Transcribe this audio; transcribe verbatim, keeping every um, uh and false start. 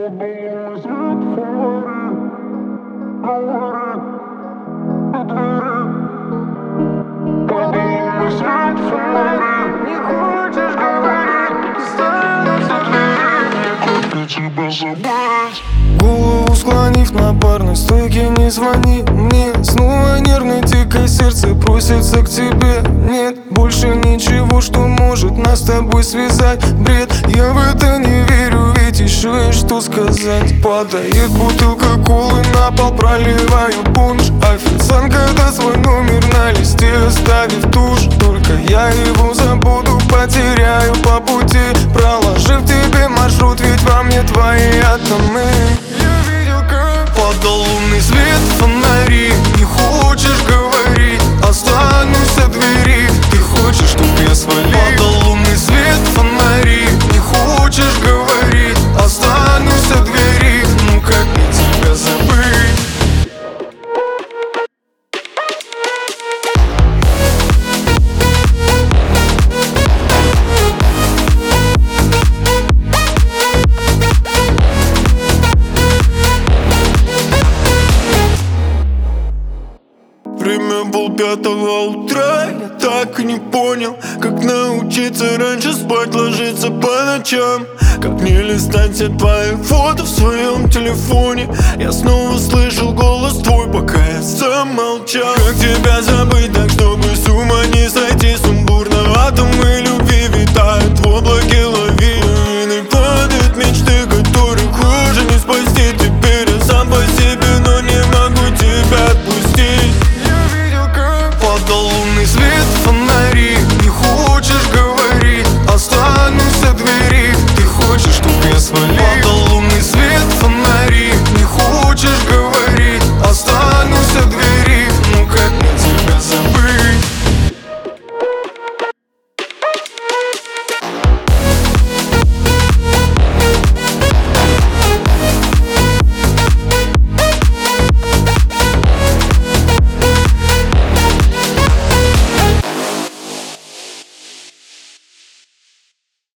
Голову склонив на барной стойке, не звони мне. Снова нервное дикое сердце просится к тебе. Нет больше ничего, что может нас с тобой связать. Бред, я в это не верю, ведь еще есть что сказать. Падает бутылка колы на пол, проливаю пунш. Официантка даст свой номер на листе, оставив тушь. Только я его забуду, потеряю по пути, проложив тебе маршрут, ведь во мне твои атомы. Я видел, как падал лунный свет, фонари. Не хочешь говорить, останусь от двери. Ты хочешь, чтоб я свалил? Падал лунный свет, фонари. Не хочешь говорить, останусь от двери. Ну как мне тебя забыть? Время полпятого утра, я так и не понял, как научиться раньше спать, ложиться по ночам. Как не листать все твои фото в своем телефоне. Я снова слышал голос твой, пока я сам молчал. Как тебя забыть так, чтобы с ума не сойти? Сумбурно атомы любви витают в облаке, лови.